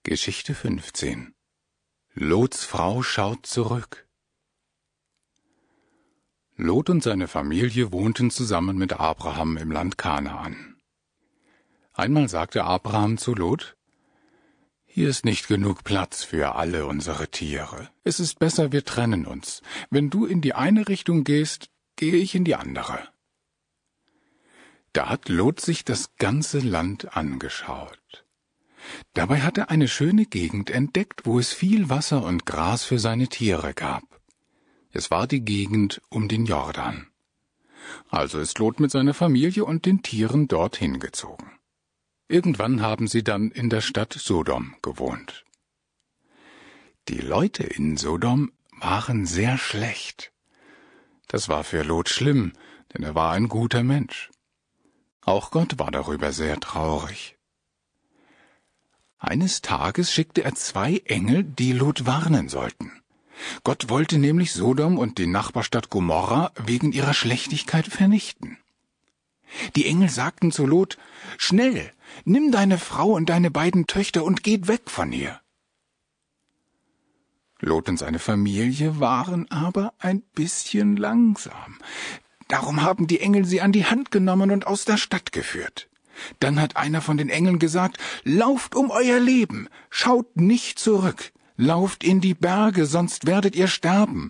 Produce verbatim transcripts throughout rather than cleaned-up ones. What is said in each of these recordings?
Geschichte fünfzehn. Lots Frau schaut zurück. Lot und seine Familie wohnten zusammen mit Abraham im Land Kanaan. Einmal sagte Abraham zu Lot: »Hier ist nicht genug Platz für alle unsere Tiere. Es ist besser, wir trennen uns. Wenn du in die eine Richtung gehst, gehe ich in die andere.« Da hat Lot sich das ganze Land angeschaut. Dabei hat er eine schöne Gegend entdeckt, wo es viel Wasser und Gras für seine Tiere gab. Es war die Gegend um den Jordan. Also ist Lot mit seiner Familie und den Tieren dorthin gezogen. Irgendwann haben sie dann in der Stadt Sodom gewohnt. Die Leute in Sodom waren sehr schlecht. Das war für Lot schlimm, denn er war ein guter Mensch. Auch Gott war darüber sehr traurig. Eines Tages schickte er zwei Engel, die Lot warnen sollten. Gott wollte nämlich Sodom und die Nachbarstadt Gomorra wegen ihrer Schlechtigkeit vernichten. Die Engel sagten zu Lot: »Schnell, nimm deine Frau und deine beiden Töchter und geht weg von hier.« Lot und seine Familie waren aber ein bisschen langsam. Darum haben die Engel sie an die Hand genommen und aus der Stadt geführt. Dann hat einer von den Engeln gesagt: »Lauft um euer Leben, schaut nicht zurück, lauft in die Berge, sonst werdet ihr sterben.«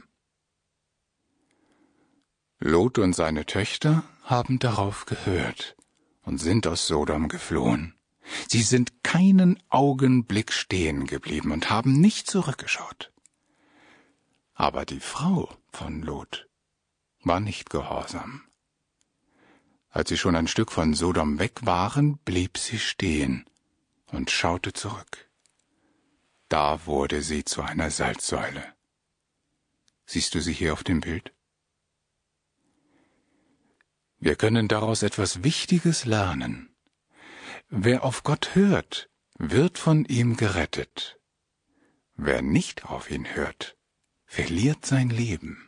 Lot und seine Töchter haben darauf gehört und sind aus Sodom geflohen. Sie sind keinen Augenblick stehen geblieben und haben nicht zurückgeschaut. Aber die Frau von Lot war nicht gehorsam. Als sie schon ein Stück von Sodom weg waren, blieb sie stehen und schaute zurück. Da wurde sie zu einer Salzsäule. Siehst du sie hier auf dem Bild? Wir können daraus etwas Wichtiges lernen. Wer auf Gott hört, wird von ihm gerettet. Wer nicht auf ihn hört, verliert sein Leben.